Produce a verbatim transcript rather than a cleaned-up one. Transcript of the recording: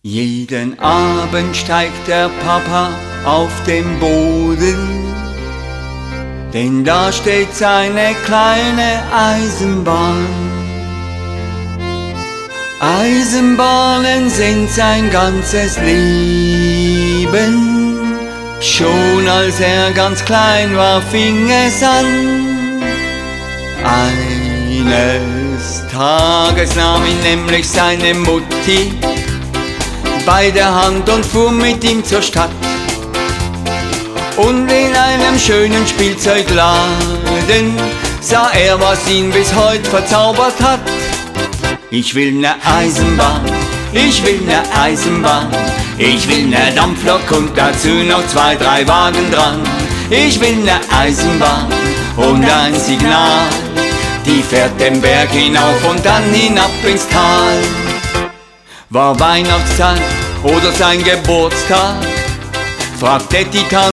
Jeden Abend steigt der Papa auf den Boden, denn da steht seine kleine Eisenbahn. Eisenbahnen sind sein ganzes Leben, schon als er ganz klein war, fing es an. Eines Tages nahm ihn nämlich seine Mutti bei der Hand und fuhr mit ihm zur Stadt. Und in einem schönen Spielzeugladen sah er, was ihn bis heute verzaubert hat. Ich will ne Eisenbahn, ich will ne Eisenbahn, ich will ne Dampflok und dazu noch zwei, drei Wagen dran. Ich will ne Eisenbahn und ein Signal, die fährt den Berg hinauf und dann hinab ins Tal. War Weihnachtszeit oder sein Geburtstag, fragte die Tante